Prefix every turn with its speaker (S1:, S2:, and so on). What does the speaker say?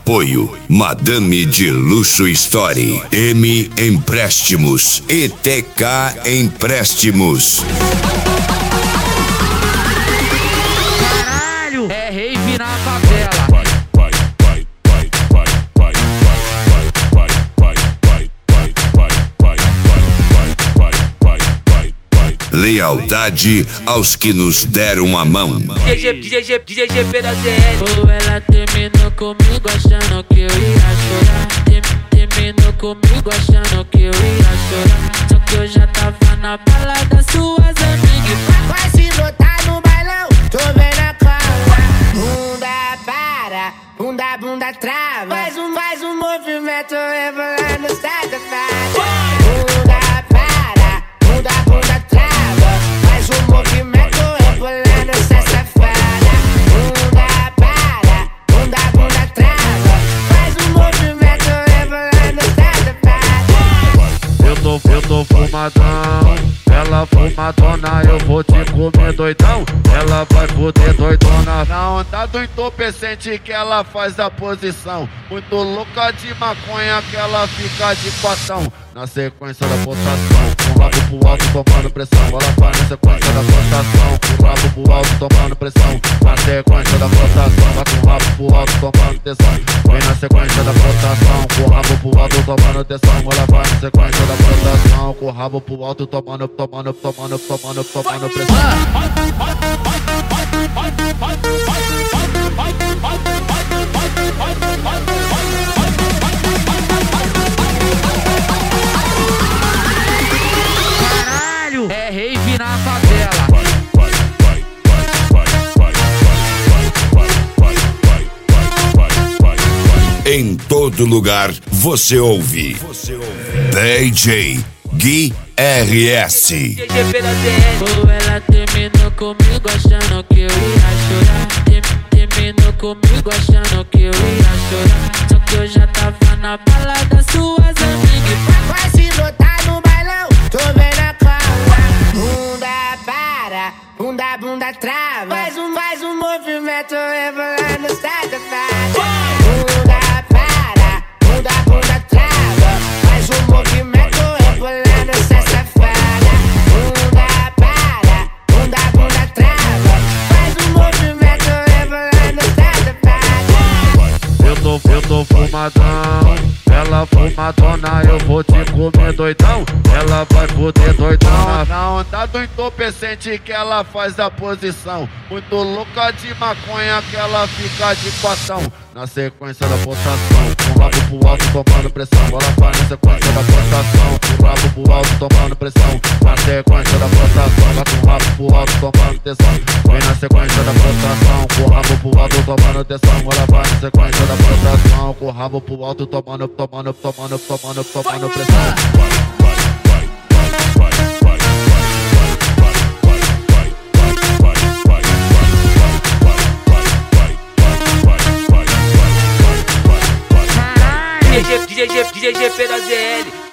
S1: Apoio Madame de Luxo Story, M Empréstimos, ETK Empréstimos.
S2: Caralho, é rave na favela.
S1: Lealdade aos que nos deram a mão.
S2: DJ GP da ZL.
S3: Ou ela terminou comigo achando que eu ia chorar. Terminou comigo achando que eu ia chorar. Só que eu já tava na balada, suas amigas.
S4: Vai se botar no bailão, tô vendo a cola. Bunda para, bunda trava. Faz um movimento rebolando essa safada. Bunda para, bunda trava. Faz um movimento rebolando essa safada. Bunda para, bunda trava. Faz um movimento rebolando essa safada.
S5: Eu tô fumadão, ela fumadona, eu vou te comer doidão. Ela vai foder doidona na onda do entorpecente que ela faz a posição. Muito louca de maconha que ela fica de quatão. Na sequência da postação, com o rabo pro alto tomando pressão. Ela faz na sequência da postação, com o rabo pro alto tomando pressão. Na sequência da postação, vai com o rabo pro alto tomando tensão. Vem na sequência da postação, com o rabo pro alto tomando tensão. Ela vai na sequência da postação, com o rabo pro alto tomando pressão.
S2: Caralho, é rave na favela.
S1: Em todo lugar você ouve DJ Gui RS.
S2: DJ GP da ZL.
S3: Ou ela terminou comigo achando que eu ia chorar. Terminou comigo achando que eu ia chorar. Só que eu já tava na balada, suas amigas.
S4: Vai se botar no bailão, tô vendo a cola. Bunda para, bunda trava. Faz um movimento rebolando essa safada. Bunda para, bunda trava. Faz um movimento rebolando essa safada. Bunda para, bunda trava. Faz um movimento rebolando essa safada.
S5: Eu tô fumadão, ela fumadona, eu vou te comer doidão. Ela vai foder doidão na onda do entorpecente que ela faz a posição. Muito louca de maconha que ela fica de quatão. Na sequência da postação, com o rabo pro alto tomando pressão. Ela faz na sequência da postação, com o rabo pro alto tomando pressão. Na sequência da postação, vai com o rabo pro alto tomando tensão. Vem na sequência da postação, com o rabo pro alto tomando tensão. Ela vai na sequência da postação, com o rabo pro alto tomando pressão.
S2: DJ GP da ZL.